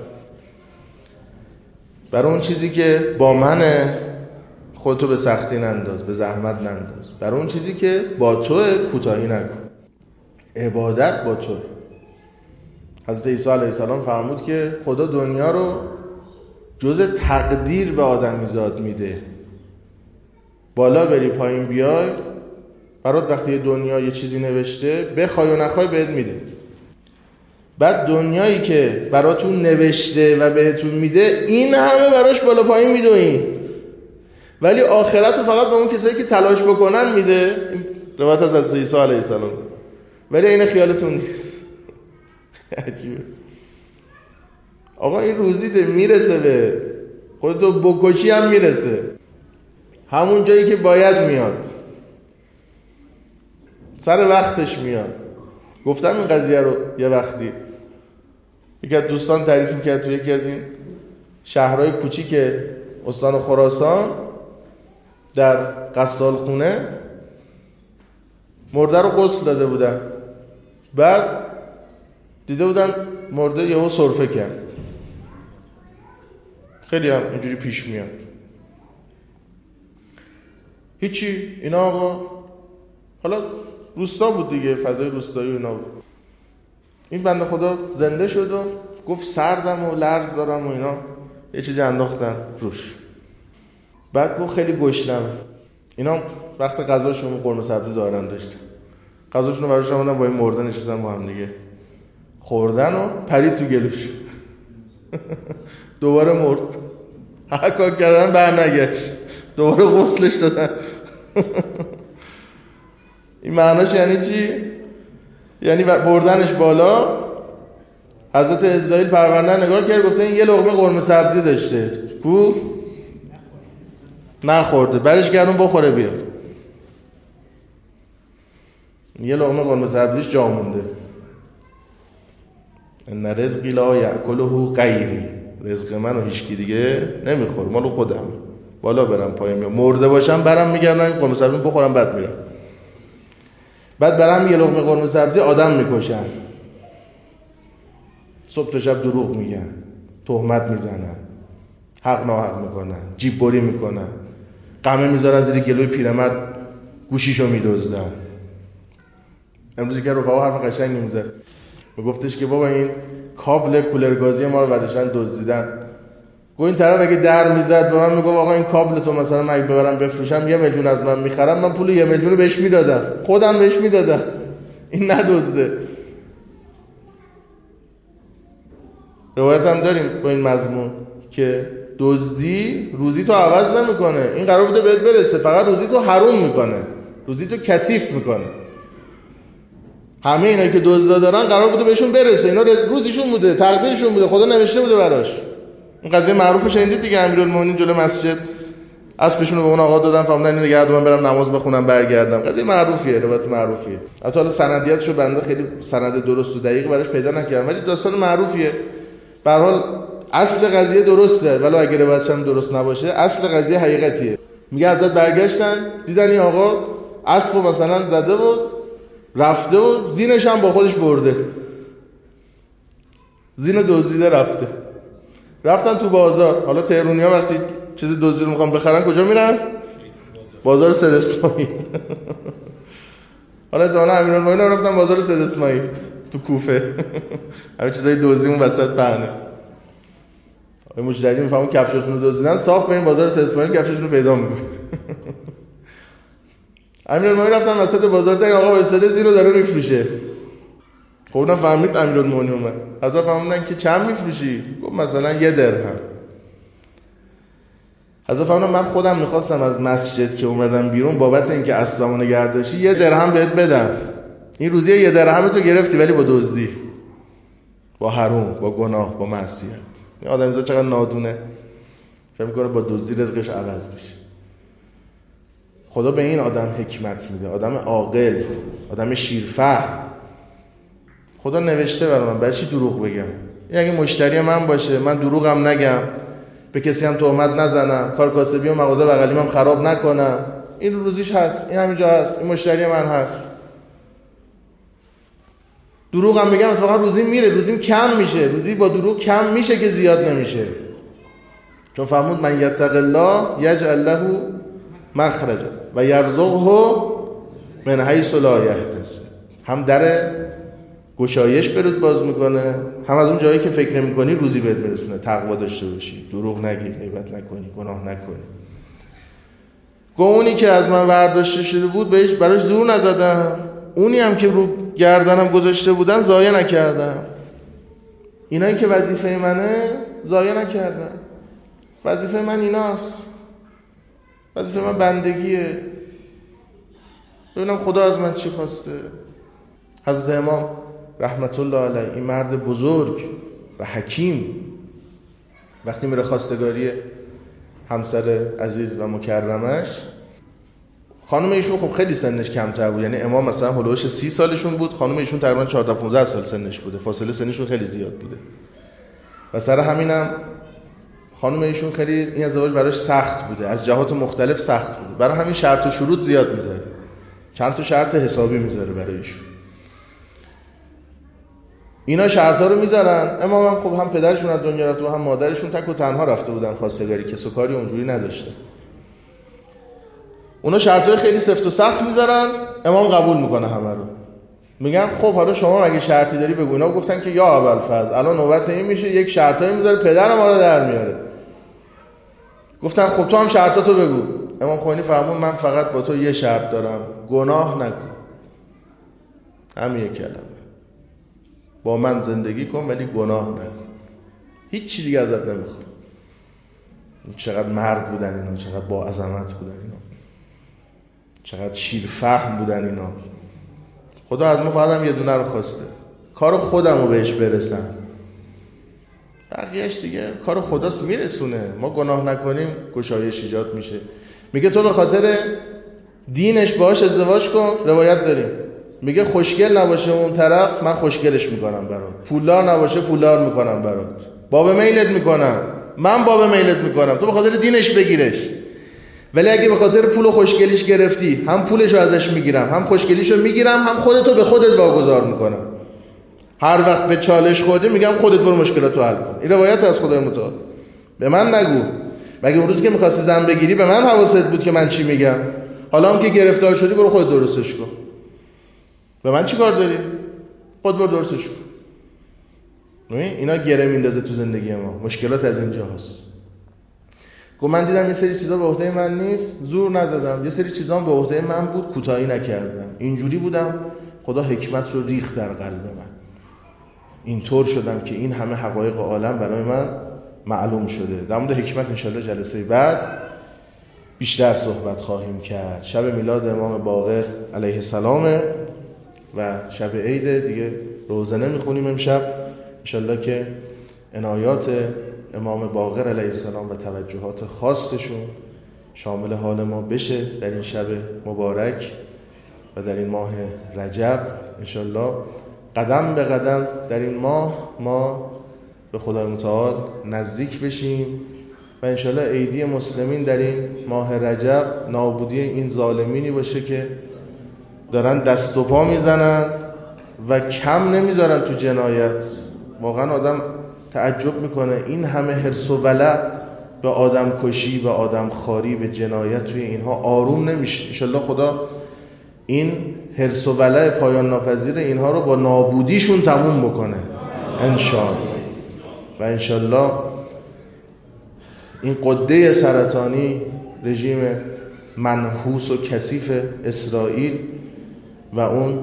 برای اون چیزی که با منه خودتو به سختی ننداز، به زحمت ننداز. برای اون چیزی که با توه کوتاهی نکن. عبادت با توه. حضرت عیسی علیه السلام فرمود که خدا دنیا رو جز تقدیر به آدمیزاد میده. بالا بری پایین بیای، برات وقتی دنیا یه چیزی نوشته بخوای و نخوای بهت میده. بعد دنیایی که براتون نوشته و بهتون میده این همه براش بالا پایین میدوین، ولی آخرت رو فقط به اون کسایی که تلاش بکنن میده. روایت از حضرت عیسی علیه السلام. ولی این خیالتون نیست. عجیبه آقا. این روزیت میرسه به خودتو بکشی هم میرسه، همون جایی که باید میاد، سر وقتش میاد. گفتم این قضیه رو یه وقتی یکی از دوستان تعریف میکرد تو یکی از این شهرهای کوچیک استان خراسان، در غسال خونه مرده رو غسل داده بودن، بعد دیده بودن مرده یهو سرفه کرد. خیلی هم اینجوری پیش میاد. هیچی. اینا آقا حالا روستا بود دیگه، فضای روستایی اینا بود. این بنده خدا زنده شد و گفت سردم و لرز دارم و اینا، یه چیزی انداختن روش. بعد گفت خیلی گشنمه. اینا وقت غذاشون قرمه سبزی ظاهرا داشتن، غذاشون رو براش آوردن، با این مرده نشستن با هم دیگه خوردن و پرید تو گلوش. دوباره مرد. هر کار کردن برنگشت، دوباره غسلش دادن. این معناش یعنی چی؟ یعنی بردنش بالا، حضرت اسرائیل پرونده نگاه کرد، گفته این یه لقمه قرمه سبزی داشته، کو نخورده، برش گردون بخوره بیاد. یه لقمه قرمه سبزیش جا مونده. ان رزقی لا یاکله غیری، رزق منو هیچکی دیگه نمیخوره، مالو خودم. بالا برم پایین میام، مرده باشم برم میگردم این قرمه سبزی بخورم بعد میرم. بعد برم یه لقمه قرمه سبزی آدم میکشن، صبح تا شب دروغ میگن، تهمت میزنن، حق ناحق میکنن، جیب بری میکنن، قمه میذارن زیر گلوی پیرمرد گوشیشو میدزدن. امروز که رفقا حرف قشنگی میزد، میگفتش که بابا این کابل کولر گازی ما رو برداشتن دزدیدن. گفت این طرف اگه در میزد به من میگفت آقا این کابل تو مثلا من ببرم بفروشم 1 میلیون از من میخرم، من پول 1 میلیون رو بهش میدادم، خودم بهش میدادم، این ندزده. روایت هم داریم با این مضمون که دزدی روزی تو عوض نمیکنه. این قرار بوده بهت برسه، فقط روزی تو حروم میکنه، روزی تو کثیف میکنه. همه اینایی که دزدا دارن قرار بوده بهشون برسه، اینا روزیشون بوده، تقدیرشون بوده، خدا نوشته بوده براش. این قضیه معروفه شنیدید دیگه، امیرالمومنین جلوی مسجد اسبشون رو به اون آقا دادن، فهمیدن اینو نگه دارم برم نماز بخونم برگردم. قضیه معروفیه، روایت معروفیه. البته حالا سندیتشو بنده خیلی سند درست و دقیق براش پیدا نکردم، ولی داستان معروفیه. به هر حال اصل قضیه درسته، ولی اگه روایتش هم درست نباشه اصل قضیه حقیقتیه. میگه حضرت برگشتن دیدن این آقا اسبو مثلا زده بود رفته و زینش هم با خودش برده، زین دزدیده رفته. رفتن تو بازار. حالا تهرونی‌ها وقتی چیز دزدی رو میخوان بخرن کجا میرن؟ بازار سید اسماعیل. حالا اتفاقا امیرالمومنین رفتن بازار سید اسماعیل تو کوفه. همه چیزای دزدی اون وسط پهنه. آقای مشتری میفهمون کفشاتون رو دزدیدن، صاف بریم بازار سید اسماعیل کفششون رو پیدا میکنه. امیرالمومنین رفتن وسط بازار، دیدن آقا وایساده زین رو داره میفروشه. خب اونم فهمید امیرالمومنین اومد. حضرت فهمیدن که چند میفروشی؟ گفت مثلا 1 درهم. حضرت فهمیدن من خودم میخواستم از مسجد که اومدم بیرون بابت اینکه اسبمو نگه داشتی 1 درهم بهت بدم. این روزی 1 درهم تو گرفتی، ولی با دزدی، با حرام، با گناه، با معصیت. این آدمیزاد چقدر نادونه، فکر میکنه با دزدی رزقش عوض میشه. خدا به این آدم حکمت میده، آدم عاقل، آدم شیرفهم. خدا نوشته برای من، برای چی دروغ بگم؟ این اگه مشتری من باشه، من دروغم نگم، به کسی هم تهمت نزنم، کار کاسبی و مغازه بغلیم هم خراب نکنم. این روزیش هست، این همینجا هست، این مشتری من هست. دروغم بگم اتفاقا روزیم میره، روزیم کم میشه، روزی با دروغ کم میشه که زیاد نمیشه. چون فرمود من یتق الله یجعل له مخرجا و یرزقه من حیث لا یحتسب. هم در گشایش برات باز میکنه، هم از اون جایی که فکر نمیکنی روزی بهت میرسونه. تقوا داشته باشی، دروغ نگی، غیبت نکنی، گناه نکنی. اونی که از من برداشته شده بود براش زور نزدم، اونی هم که رو گردنم گذاشته بودن ضایع نکردم. اینایی که وظیفه منه ضایع نکردم. وظیفه من ایناست، وظیفه من بندگیه. ببینم خدا از من چی خواسته. حضرت امام رحمت الله علیه، این مرد بزرگ و حکیم، وقتی میره خواستگاری همسر عزیز و مکرمش، خانم ایشون خب خیلی سنش کمتر بود، یعنی امام مثلا هلوش 30 سالشون بود، خانم ایشون تقریبا 14-15 سال سنش بوده، فاصله سنشون خیلی زیاد بوده. و سر همینم خانم ایشون خیلی این ازدواج براش سخت بوده، از جهات مختلف سخت بوده، برای همین شرط و شروط زیاد میذاره، چند تا شرط حسابی میذاره برای ایشون. اینا شرطا رو میذارن. امام هم خب هم پدرشون از دنیا رفته و هم مادرشون تک و تنها رفته بودن خواستگاری، کس و کاری اونجوری نداشته. اونا شرطای خیلی سفت و سخت میذارن، امام قبول میکنه همه رو. میگن خب حالا شما مگه شرطی داری بگو. اینا گفتن که یا ابوالفضل الان نوبت این میشه، یک شرطایی میذاره پدر ما رو در میاره. گفتن خب تو هم شرطاتو بگو. امام خمینی فرمود من فقط با تو یه شرط دارم، گناه نکن. همین یک کلمه، با من زندگی کن ولی گناه نکن، هیچ چی دیگه ازت نمیخوام. چقدر مرد بودن اینا، چقدر با عظمت بودن اینا، چقدر شیرفهم بودن اینا. خدا از ما فقط هم یه دونه رو خواسته، کار خودم رو بهش برسم، بقیهش دیگه کار خداست میرسونه. ما گناه نکنیم گشایش ایجاد میشه. میگه تو به خاطر دینش باهاش ازدواج کن، روایت داریم میگه خوشگل نباشه اون طرف من خوشگلش میکنم برات، پولدار نباشه پولدار میکنم برات، باب میلت میکنم، من باب میلت میکنم، تو به خاطر دینش بگیرش. ولی اگه به خاطر پول و خوشگلیش گرفتی، هم پولشو ازش میگیرم، هم خوشگلیشو میگیرم، هم خودتو به خودت واگذار میکنم. هر وقت به چالش خوردی میگم خودت برو مشکلاتو حل کن. این روایت از خدای متعال. به من نگو. مگه اون روز که می‌خواستی زن بگیری به من حواست بود که من چی میگم؟ حالا هم که گرفتار شدی برو خودت درستش کن. به من چی کار داری؟ خود برو درستش کن. اینا گره میندازه تو زندگی ما. مشکلات از اینجا هست. گفت من دیدم یه سری چیزا به عهده من نیست، زور نزدم. یه سری چیزا به عهده من بود، کوتاهی نکردم. اینجوری بودم، خدا حکمت رو ریخت در قلب من. اینطور شدم که این همه حقایق عالم برای من معلوم شده. در مورد حکمت انشالله جلسه بعد بیشتر صحبت خواهیم کرد. شب میلاد امام باقر علیه السلام و شب عید دیگه، روزنه میخونیم امشب انشالله که عنایات امام باقر علیه السلام و توجهات خاصشون شامل حال ما بشه در این شب مبارک و در این ماه رجب. انشالله قدم به قدم در این ماه ما به خدای متعال نزدیک بشیم و انشالله عیدی مسلمین در این ماه رجب نابودی این ظالمینی باشه که دارن دست و پا میزنن و کم نمیذارن تو جنایت. واقعا آدم تعجب میکنه این همه حرص و ولع به آدم کشی، به آدم خاری، به جنایت توی اینها آروم نمیشه. انشالله خدا این حرص و ولع پایان ناپذیر اینها رو با نابودیشون تموم بکنه انشالله. و انشالله این قده سرطانی، رژیم منحوس و کثیف اسرائیل و اون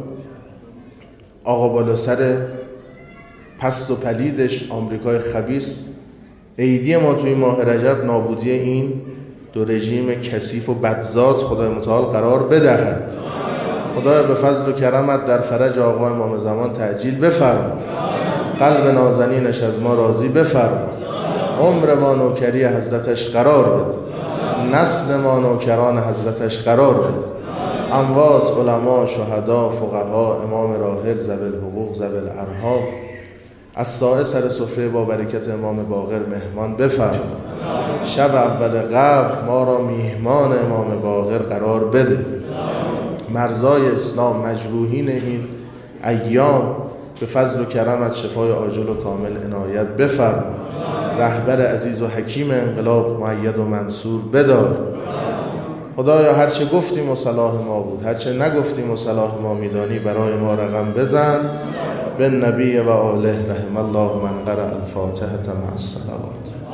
آقا بالا سر پست و پلیدش آمریکای خبیث، عیدی ما توی ماه رجب نابودی این دو رژیم کثیف و بدذات خدای متعال قرار بدهد. خدایا به فضل و کرمت در فرج آقا امام زمان تعجیل بفرما، قلب نازنینش از ما راضی بفرما، عمر ما نوکری حضرتش قرار بده، نسل ما نوکران حضرتش قرار بده، اموات، علما، شهدا، فقها، امام راحل، ذوی الحقوق، ذوی الارحام از سایه سر سفره با برکت امام باقر مهمان بفرما. شب اول قبل ما را میهمان امام باقر قرار بده. مرزای اسلام، مجروحین این ایام به فضل و کرمت شفای عاجل و کامل عنایت بفرما. رهبر عزیز و حکیم انقلاب مؤید و منصور بدار. خدایا هرچه گفتیم و صلاح ما بود، هرچه نگفتیم و صلاح ما میدانی برای ما رقم بزن. به نبی و آله رحم الله من قرأ الفاتحة مع الصلوات.